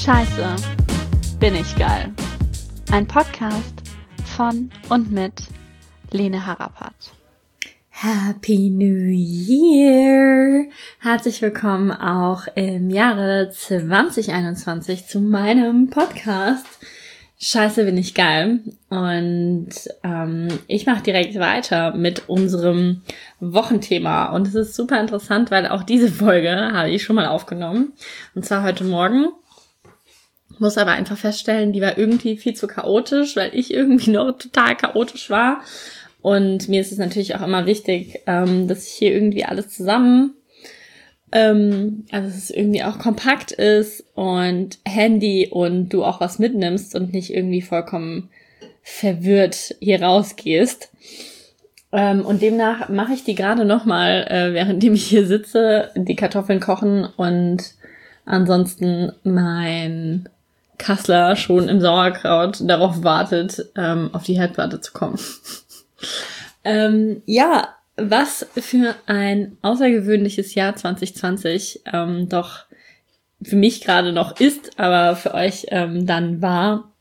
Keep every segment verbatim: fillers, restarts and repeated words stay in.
Scheiße, bin ich geil. Ein Podcast von und mit Lene Harapat. Happy New Year! Herzlich willkommen auch im Jahre zwanzig einundzwanzig zu meinem Podcast Scheiße, bin ich geil. Und ähm, ich mache direkt weiter mit unserem Wochenthema. Und es ist super interessant, weil auch diese Folge habe ich schon mal aufgenommen. Und zwar heute Morgen. Muss aber einfach feststellen, die war irgendwie viel zu chaotisch, weil ich irgendwie noch total chaotisch war. Und mir ist es natürlich auch immer wichtig, ähm, dass ich hier irgendwie alles zusammen, ähm, also dass es irgendwie auch kompakt ist und Handy und du auch was mitnimmst und nicht irgendwie vollkommen verwirrt hier rausgehst. Ähm, und demnach mache ich die gerade nochmal, äh, währenddem ich hier sitze, die Kartoffeln kochen und ansonsten mein Kassler schon im Sauerkraut darauf wartet, ähm, auf die Herdplatte zu kommen. ähm, ja, was für ein außergewöhnliches Jahr zwanzig zwanzig ähm, doch für mich gerade noch ist, aber für euch ähm, dann war.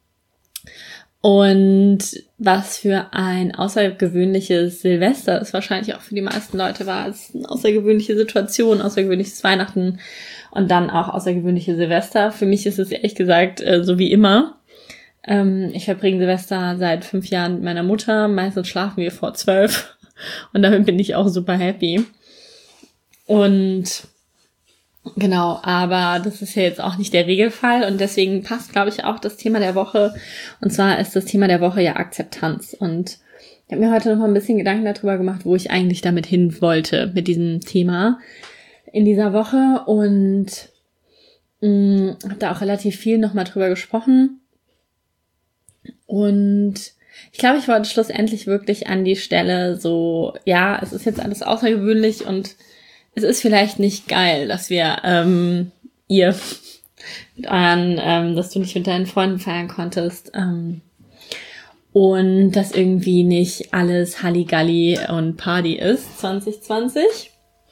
Und was für ein außergewöhnliches Silvester es wahrscheinlich auch für die meisten Leute war. Es ist eine außergewöhnliche Situation, außergewöhnliches Weihnachten und dann auch außergewöhnliche Silvester. Für mich ist es ehrlich gesagt äh, so wie immer. Ähm, ich verbringe Silvester seit fünf Jahren mit meiner Mutter. Meistens schlafen wir vor zwölf und damit bin ich auch super happy. Und genau, aber das ist ja jetzt auch nicht der Regelfall und deswegen passt, glaube ich, auch das Thema der Woche. Und zwar ist das Thema der Woche ja Akzeptanz. Und ich habe mir heute noch mal ein bisschen Gedanken darüber gemacht, wo ich eigentlich damit hin wollte mit diesem Thema in dieser Woche und mh, habe da auch relativ viel noch mal drüber gesprochen. Und ich glaube, ich wollte schlussendlich wirklich an die Stelle so, ja, es ist jetzt alles außergewöhnlich und es ist vielleicht nicht geil, dass wir, ähm, ihr, mit euren, ähm, dass du nicht mit deinen Freunden feiern konntest, ähm, und dass irgendwie nicht alles Halligalli und Party ist, zwanzig zwanzig.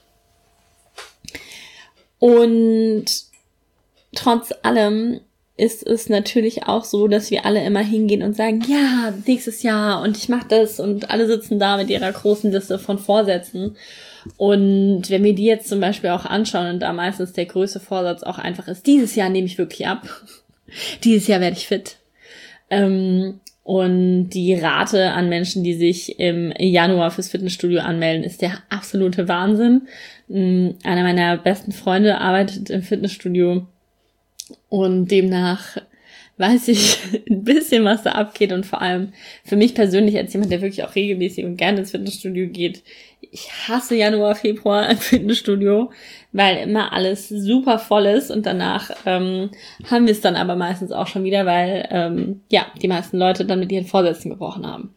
Und trotz allem ist es natürlich auch so, dass wir alle immer hingehen und sagen, ja, nächstes Jahr und ich mach das und alle sitzen da mit ihrer großen Liste von Vorsätzen. Und wenn wir die jetzt zum Beispiel auch anschauen und da meistens der größte Vorsatz auch einfach ist, dieses Jahr nehme ich wirklich ab, dieses Jahr werde ich fit. Ähm, und die Rate an Menschen, die sich im Januar fürs Fitnessstudio anmelden, ist der absolute Wahnsinn. Ähm, einer meiner besten Freunde arbeitet im Fitnessstudio und demnach weiß ich ein bisschen, was da abgeht und vor allem für mich persönlich als jemand, der wirklich auch regelmäßig und gerne ins Fitnessstudio geht, ich hasse Januar, Februar im Fitnessstudio, weil immer alles super voll ist und danach ähm, haben wir es dann aber meistens auch schon wieder, weil ähm, ja die meisten Leute dann mit ihren Vorsätzen gebrochen haben.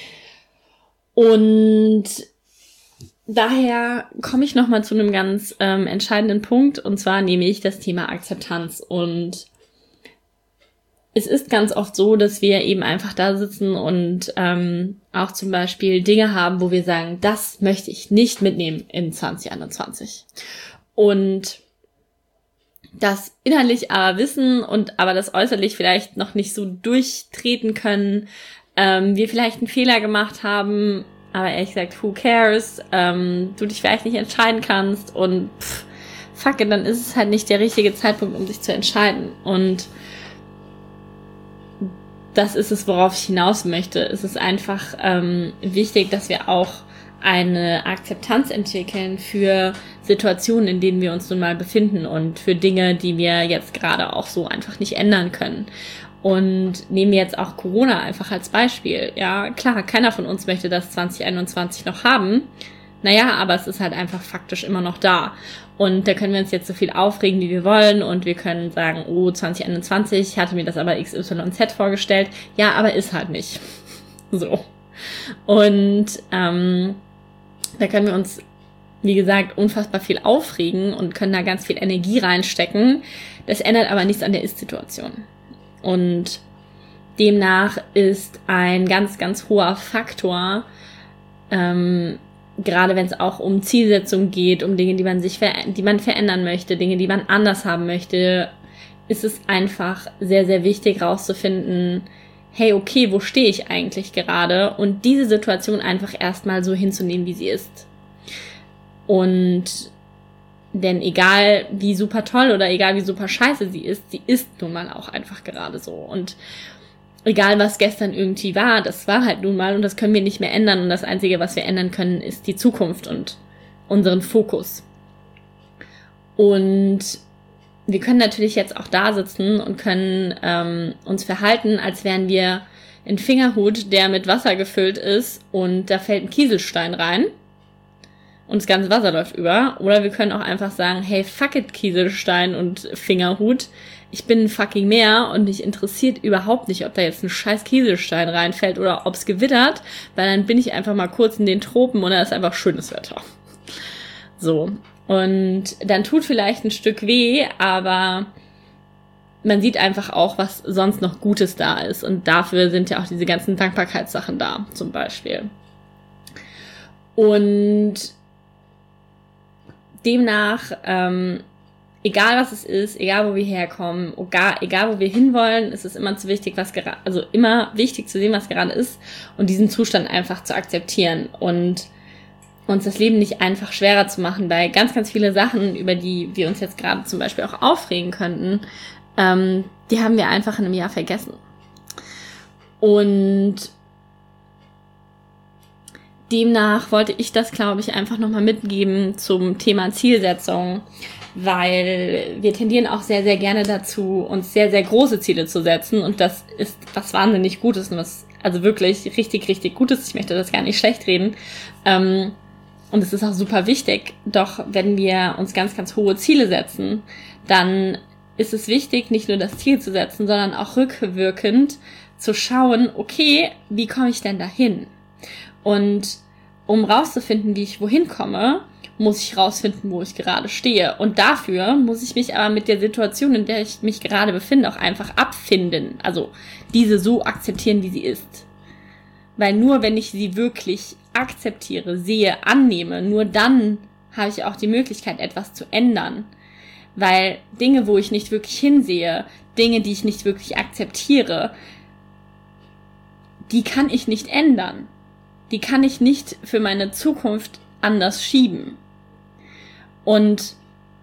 Und daher komme ich nochmal zu einem ganz ähm, entscheidenden Punkt und zwar nehme ich das Thema Akzeptanz. Und es ist ganz oft so, dass wir eben einfach da sitzen und ähm, auch zum Beispiel Dinge haben, wo wir sagen, das möchte ich nicht mitnehmen in zwanzig einundzwanzig. Und das innerlich aber wissen und aber das äußerlich vielleicht noch nicht so durchtreten können, ähm, wir vielleicht einen Fehler gemacht haben, aber ehrlich gesagt, who cares, ähm, du dich vielleicht nicht entscheiden kannst und pff, fuck it, dann ist es halt nicht der richtige Zeitpunkt, um sich zu entscheiden. Und das ist es, worauf ich hinaus möchte. Es ist einfach ähm, wichtig, dass wir auch eine Akzeptanz entwickeln für Situationen, in denen wir uns nun mal befinden und für Dinge, die wir jetzt gerade auch so einfach nicht ändern können. Und nehmen wir jetzt auch Corona einfach als Beispiel. Ja, klar, keiner von uns möchte das zwanzig einundzwanzig noch haben. Naja, aber es ist halt einfach faktisch immer noch da. Und da können wir uns jetzt so viel aufregen, wie wir wollen. Und wir können sagen, oh, zwanzig einundzwanzig, ich hatte mir das aber X Y Z vorgestellt. Ja, aber ist halt nicht. So. Und ähm, da können wir uns, wie gesagt, unfassbar viel aufregen und können da ganz viel Energie reinstecken. Das ändert aber nichts an der Ist-Situation. Und demnach ist ein ganz, ganz hoher Faktor, ähm, gerade wenn es auch um Zielsetzungen geht, um Dinge, die man sich ver- die man verändern möchte, Dinge, die man anders haben möchte, ist es einfach sehr, sehr wichtig rauszufinden, hey, okay, wo stehe ich eigentlich gerade? Und diese Situation einfach erstmal so hinzunehmen, wie sie ist. Und denn egal wie super toll oder egal wie super scheiße sie ist, sie ist nun mal auch einfach gerade so. Und egal was gestern irgendwie war, das war halt nun mal und das können wir nicht mehr ändern. Und das Einzige, was wir ändern können, ist die Zukunft und unseren Fokus. Und wir können natürlich jetzt auch da sitzen und können ähm, uns verhalten, als wären wir ein Fingerhut, der mit Wasser gefüllt ist und da fällt ein Kieselstein rein und das ganze Wasser läuft über. Oder wir können auch einfach sagen, hey, fuck it, Kieselstein und Fingerhut. Ich bin ein fucking Meer und mich interessiert überhaupt nicht, ob da jetzt ein scheiß Kieselstein reinfällt oder ob es gewittert, weil dann bin ich einfach mal kurz in den Tropen und da ist einfach schönes Wetter. So. Und dann tut vielleicht ein Stück weh, aber man sieht einfach auch, was sonst noch Gutes da ist. Und dafür sind ja auch diese ganzen Dankbarkeitssachen da, zum Beispiel. Und demnach, ähm, egal was es ist, egal wo wir herkommen, egal, egal wo wir hinwollen, ist es immer zu wichtig, was gerade, also immer wichtig zu sehen, was gerade ist und diesen Zustand einfach zu akzeptieren und uns das Leben nicht einfach schwerer zu machen, weil ganz, ganz viele Sachen, über die wir uns jetzt gerade zum Beispiel auch aufregen könnten, ähm, die haben wir einfach in einem Jahr vergessen. Und demnach wollte ich das, glaube ich, einfach nochmal mitgeben zum Thema Zielsetzung, weil wir tendieren auch sehr, sehr gerne dazu, uns sehr, sehr große Ziele zu setzen und das ist was wahnsinnig Gutes und was also wirklich richtig, richtig Gutes. Ich möchte das gar nicht schlecht reden. Ähm, Und es ist auch super wichtig, doch wenn wir uns ganz, ganz hohe Ziele setzen, dann ist es wichtig, nicht nur das Ziel zu setzen, sondern auch rückwirkend zu schauen, okay, wie komme ich denn dahin? Und um rauszufinden, wie ich wohin komme, muss ich rausfinden, wo ich gerade stehe. Und dafür muss ich mich aber mit der Situation, in der ich mich gerade befinde, auch einfach abfinden. Also diese so akzeptieren, wie sie ist. Weil nur wenn ich sie wirklich akzeptiere, sehe, annehme, nur dann habe ich auch die Möglichkeit, etwas zu ändern. Weil Dinge, wo ich nicht wirklich hinsehe, Dinge, die ich nicht wirklich akzeptiere, die kann ich nicht ändern. Die kann ich nicht für meine Zukunft anders schieben. Und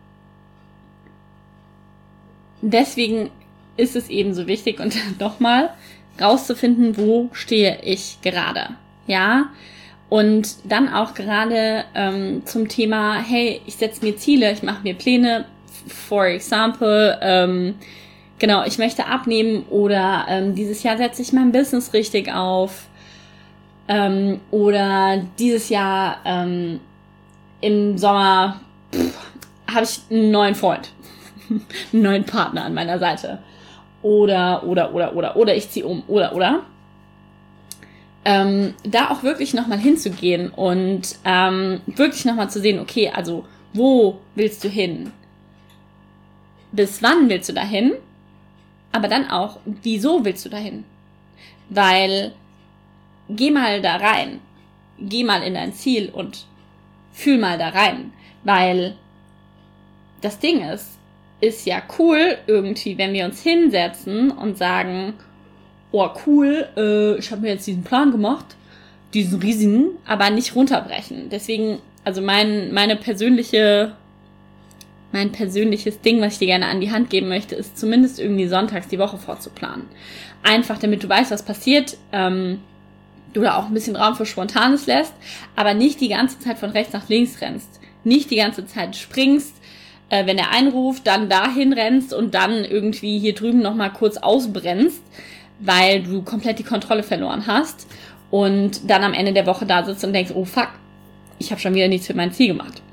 deswegen ist es eben so wichtig und nochmal rauszufinden, wo stehe ich gerade. Ja, und dann auch gerade ähm, zum Thema, hey, ich setze mir Ziele, ich mache mir Pläne, for example, ähm, genau, ich möchte abnehmen oder ähm, dieses Jahr setze ich mein Business richtig auf ähm, oder dieses Jahr ähm, im Sommer habe ich einen neuen Freund, einen neuen Partner an meiner Seite oder, oder, oder, oder, oder ich ziehe um, oder, oder. Ähm, da auch wirklich nochmal hinzugehen und ähm, wirklich nochmal zu sehen, okay, also wo willst du hin? Bis wann willst du dahin? Aber dann auch, wieso willst du dahin? Weil, geh mal da rein, geh mal in dein Ziel und fühl mal da rein, weil das Ding ist, ist ja cool irgendwie, wenn wir uns hinsetzen und sagen, oh cool, äh, ich habe mir jetzt diesen Plan gemacht, diesen riesigen, aber nicht runterbrechen. Deswegen, also mein meine persönliche, mein persönliches Ding, was ich dir gerne an die Hand geben möchte, ist zumindest irgendwie sonntags die Woche vorzuplanen. Einfach, damit du weißt, was passiert, ähm, du da auch ein bisschen Raum für Spontanes lässt, aber nicht die ganze Zeit von rechts nach links rennst. Nicht die ganze Zeit springst, äh, wenn er einruft, dann dahin rennst und dann irgendwie hier drüben nochmal kurz ausbrennst, weil du komplett die Kontrolle verloren hast und dann am Ende der Woche da sitzt und denkst, oh fuck, ich habe schon wieder nichts für mein Ziel gemacht.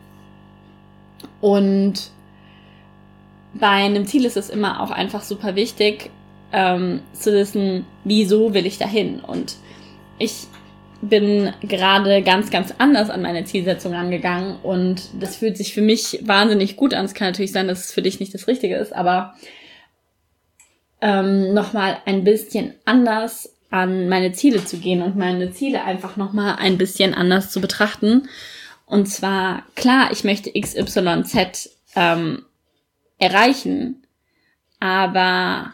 Und bei einem Ziel ist es immer auch einfach super wichtig, ähm, zu wissen, wieso will ich dahin? Und ich bin gerade ganz, ganz anders an meine Zielsetzung angegangen und das fühlt sich für mich wahnsinnig gut an. Es kann natürlich sein, dass es für dich nicht das Richtige ist, aber ähm, nochmal ein bisschen anders an meine Ziele zu gehen und meine Ziele einfach nochmal ein bisschen anders zu betrachten. Und zwar, klar, ich möchte X Y Z ähm, erreichen, Aber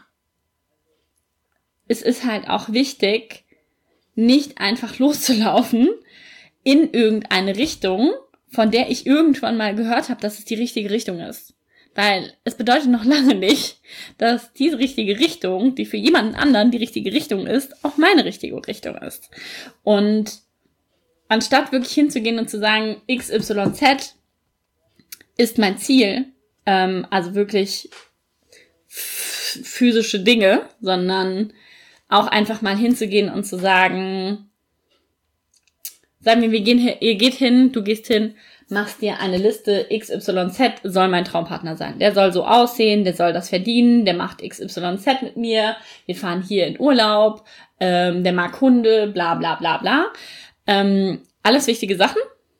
es ist halt auch wichtig, nicht einfach loszulaufen in irgendeine Richtung, von der ich irgendwann mal gehört habe, dass es die richtige Richtung ist. Weil es bedeutet noch lange nicht, dass diese richtige Richtung, die für jemanden anderen die richtige Richtung ist, auch meine richtige Richtung ist. Und anstatt wirklich hinzugehen und zu sagen, X Y Z ist mein Ziel, ähm, also wirklich f- physische Dinge, sondern auch einfach mal hinzugehen und zu sagen, sagen wir, wir gehen hin, ihr geht hin, du gehst hin, machst dir eine Liste, X Y Z soll mein Traumpartner sein. Der soll so aussehen, der soll das verdienen, der macht X Y Z mit mir, wir fahren hier in Urlaub, ähm, der mag Hunde, bla bla bla bla. Ähm, alles wichtige Sachen.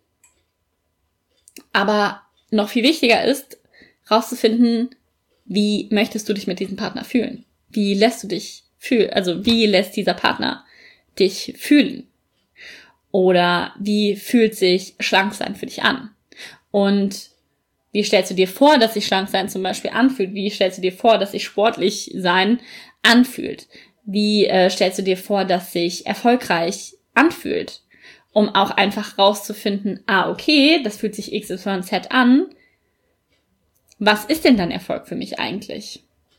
Aber noch viel wichtiger ist, rauszufinden, wie möchtest du dich mit diesem Partner fühlen? Wie lässt du dich fühlen? Also wie lässt dieser Partner dich fühlen? Oder wie fühlt sich schlank sein für dich an? Und wie stellst du dir vor, dass sich schlank sein zum Beispiel anfühlt? Wie stellst du dir vor, dass sich sportlich sein anfühlt? Wie äh, stellst du dir vor, dass sich erfolgreich anfühlt? Um auch einfach rauszufinden, ah, okay, das fühlt sich X Y Z an. Was ist denn dann Erfolg für mich eigentlich?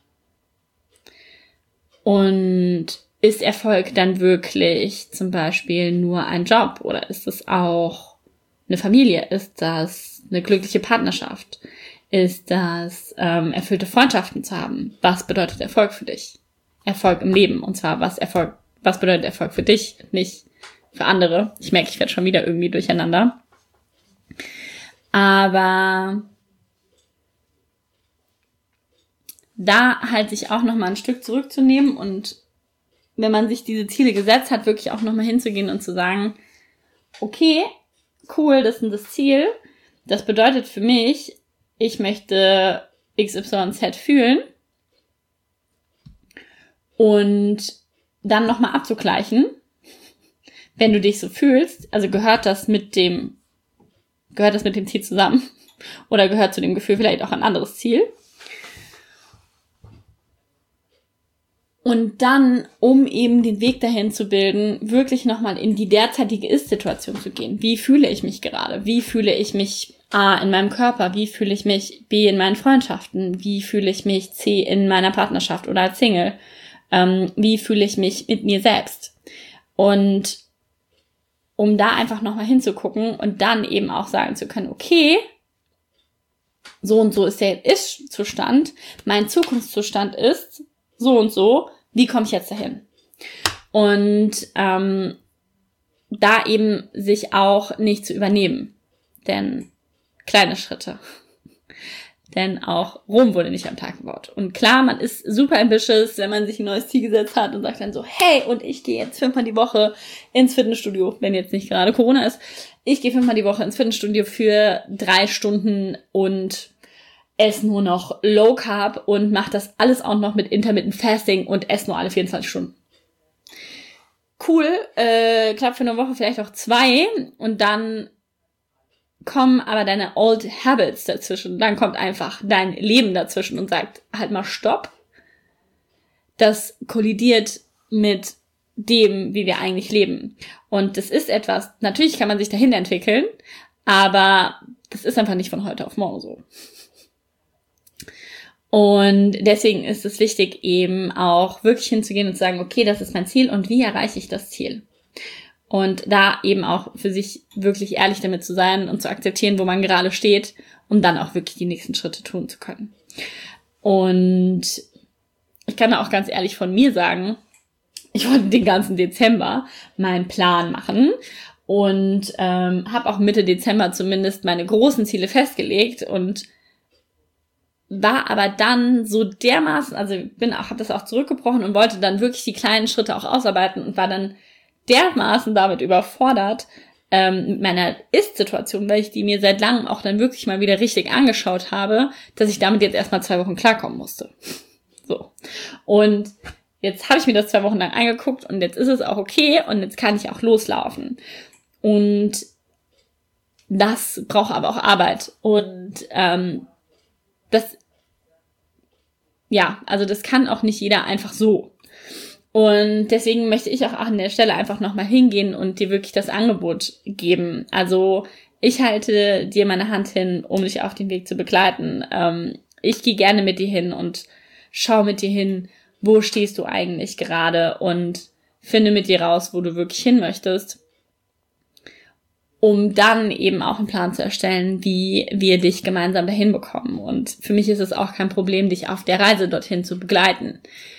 Und ist Erfolg dann wirklich zum Beispiel nur ein Job oder ist es auch eine Familie? Ist das eine glückliche Partnerschaft? Ist das ähm, erfüllte Freundschaften zu haben? Was bedeutet Erfolg für dich? Erfolg im Leben, und zwar was Erfolg, was bedeutet Erfolg für dich, nicht für andere. Ich merke, ich werde schon wieder irgendwie durcheinander. Aber da halt sich auch nochmal ein Stück zurückzunehmen und wenn man sich diese Ziele gesetzt hat, wirklich auch nochmal hinzugehen und zu sagen, okay, cool, das ist das Ziel. Das bedeutet für mich, ich möchte X Y Z fühlen. Und dann nochmal abzugleichen, wenn du dich so fühlst, also gehört das mit dem, gehört das mit dem Ziel zusammen? Oder gehört zu dem Gefühl vielleicht auch ein anderes Ziel? Und dann, um eben den Weg dahin zu bilden, wirklich nochmal in die derzeitige Ist-Situation zu gehen. Wie fühle ich mich gerade? Wie fühle ich mich A in meinem Körper? Wie fühle ich mich B in meinen Freundschaften? Wie fühle ich mich C in meiner Partnerschaft oder als Single? Ähm, wie fühle ich mich mit mir selbst? Und um da einfach nochmal hinzugucken und dann eben auch sagen zu können, okay, so und so ist der Ist-Zustand, mein Zukunftszustand ist so und so, wie komme ich jetzt dahin? Und ähm, da eben sich auch nicht zu übernehmen. Denn kleine Schritte. Denn auch Rom wurde nicht am Tag gebaut. Und klar, man ist super ambitious, wenn man sich ein neues Ziel gesetzt hat und sagt dann so, hey, und ich gehe jetzt fünfmal die Woche ins Fitnessstudio, wenn jetzt nicht gerade Corona ist. Ich gehe fünfmal die Woche ins Fitnessstudio für drei Stunden und esse nur noch Low Carb und mache das alles auch noch mit Intermittent Fasting und esse nur alle vierundzwanzig Stunden. Cool, äh, klappt für eine Woche vielleicht auch zwei und dann kommen aber deine Old Habits dazwischen. Dann kommt einfach dein Leben dazwischen und sagt, halt mal Stopp. Das kollidiert mit dem, wie wir eigentlich leben. Und das ist etwas, natürlich kann man sich dahin entwickeln, aber das ist einfach nicht von heute auf morgen so. Und deswegen ist es wichtig, eben auch wirklich hinzugehen und zu sagen, okay, das ist mein Ziel und wie erreiche ich das Ziel? Und da eben auch für sich wirklich ehrlich damit zu sein und zu akzeptieren, wo man gerade steht, um dann auch wirklich die nächsten Schritte tun zu können. Und ich kann da auch ganz ehrlich von mir sagen, ich wollte den ganzen Dezember meinen Plan machen und ähm, habe auch Mitte Dezember zumindest meine großen Ziele festgelegt und war aber dann so dermaßen, also bin auch, habe das auch zurückgebrochen und wollte dann wirklich die kleinen Schritte auch ausarbeiten und war dann dermaßen damit überfordert ähm, mit meiner Ist-Situation, weil ich die mir seit langem auch dann wirklich mal wieder richtig angeschaut habe, dass ich damit jetzt erstmal zwei Wochen klarkommen musste. So. Und jetzt habe ich mir das zwei Wochen lang angeguckt und jetzt ist es auch okay und jetzt kann ich auch loslaufen. Und das braucht aber auch Arbeit und ähm, das ja, also das kann auch nicht jeder einfach so. Und deswegen möchte ich auch an der Stelle einfach nochmal hingehen und dir wirklich das Angebot geben. Also ich halte dir meine Hand hin, um dich auf den Weg zu begleiten. Ähm, ich gehe gerne mit dir hin und schau mit dir hin, wo stehst du eigentlich gerade und finde mit dir raus, wo du wirklich hin möchtest, um dann eben auch einen Plan zu erstellen, wie wir dich gemeinsam dahin bekommen. Und für mich ist es auch kein Problem, dich auf der Reise dorthin zu begleiten.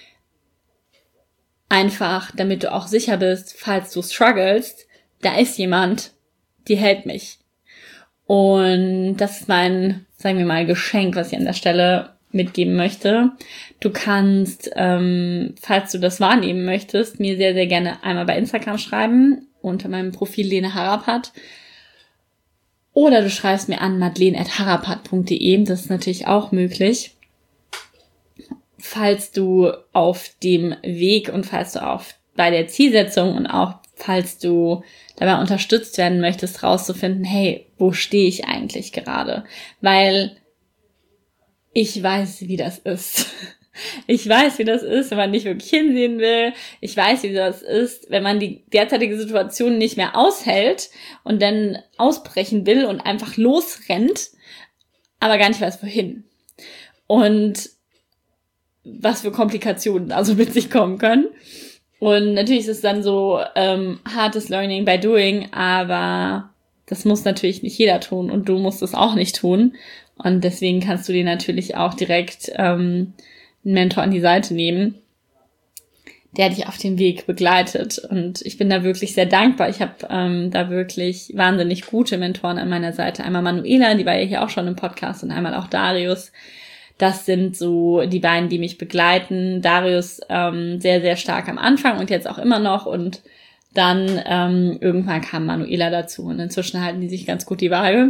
Einfach, damit du auch sicher bist, falls du strugglest, da ist jemand, die hält mich. Und das ist mein, sagen wir mal, Geschenk, was ich an der Stelle mitgeben möchte. Du kannst, ähm, falls du das wahrnehmen möchtest, mir sehr, sehr gerne einmal bei Instagram schreiben, unter meinem Profil Lene Harapat. Oder du schreibst mir an madeleine at harapat punkt de, das ist natürlich auch möglich. Falls du auf dem Weg und falls du auf bei der Zielsetzung und auch falls du dabei unterstützt werden möchtest, rauszufinden, hey, wo stehe ich eigentlich gerade? Weil ich weiß, wie das ist. Ich weiß, wie das ist, wenn man nicht wirklich hinsehen will. Ich weiß, wie das ist, wenn man die derzeitige Situation nicht mehr aushält und dann ausbrechen will und einfach losrennt, aber gar nicht weiß, wohin. Und was für Komplikationen also mit sich kommen können. Und natürlich ist es dann so ähm, hartes Learning by Doing, aber das muss natürlich nicht jeder tun und du musst es auch nicht tun. Und deswegen kannst du dir natürlich auch direkt ähm, einen Mentor an die Seite nehmen, der dich auf dem Weg begleitet. Und ich bin da wirklich sehr dankbar. Ich habe ähm, da wirklich wahnsinnig gute Mentoren an meiner Seite. Einmal Manuela, die war ja hier auch schon im Podcast, und einmal auch Darius. Das sind so die beiden, die mich begleiten. Darius ähm, sehr, sehr stark am Anfang und jetzt auch immer noch. Und dann ähm, irgendwann kam Manuela dazu. Und inzwischen halten die sich ganz gut die Waage.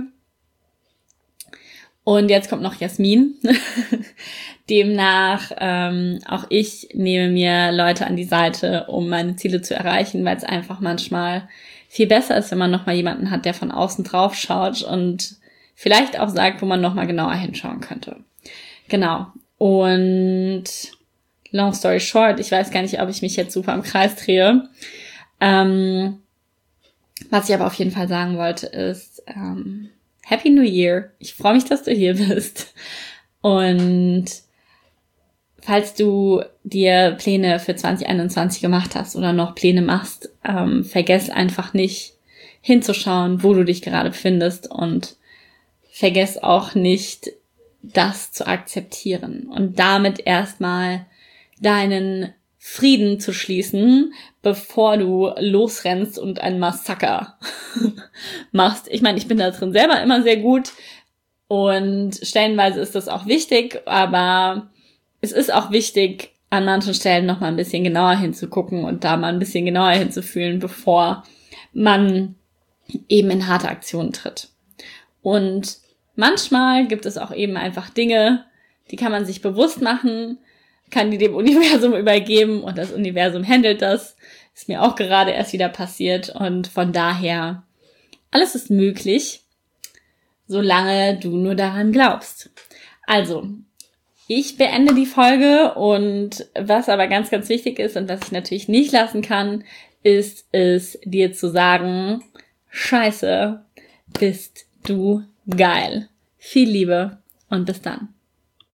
Und jetzt kommt noch Jasmin. Demnach, ähm, auch ich nehme mir Leute an die Seite, um meine Ziele zu erreichen, weil es einfach manchmal viel besser ist, wenn man nochmal jemanden hat, der von außen drauf schaut und vielleicht auch sagt, wo man nochmal genauer hinschauen könnte. Genau. Und long story short, ich weiß gar nicht, ob ich mich jetzt super im Kreis drehe. Ähm, was ich aber auf jeden Fall sagen wollte, ist ähm, Happy New Year. Ich freue mich, dass du hier bist. Und falls du dir Pläne für zwanzig einundzwanzig gemacht hast oder noch Pläne machst, ähm, vergiss einfach nicht hinzuschauen, wo du dich gerade befindest, und vergiss auch nicht, das zu akzeptieren und damit erstmal deinen Frieden zu schließen, bevor du losrennst und ein Massaker machst. Ich meine, ich bin da drin selber immer sehr gut und stellenweise ist das auch wichtig, aber es ist auch wichtig, an manchen Stellen noch mal ein bisschen genauer hinzugucken und da mal ein bisschen genauer hinzufühlen, bevor man eben in harte Aktionen tritt. Und manchmal gibt es auch eben einfach Dinge, die kann man sich bewusst machen, kann die dem Universum übergeben und das Universum handelt das. Ist mir auch gerade erst wieder passiert und von daher, alles ist möglich, solange du nur daran glaubst. Also, ich beende die Folge und was aber ganz, ganz wichtig ist und was ich natürlich nicht lassen kann, ist es dir zu sagen, Scheiße, bist du geil. Viel Liebe und bis dann.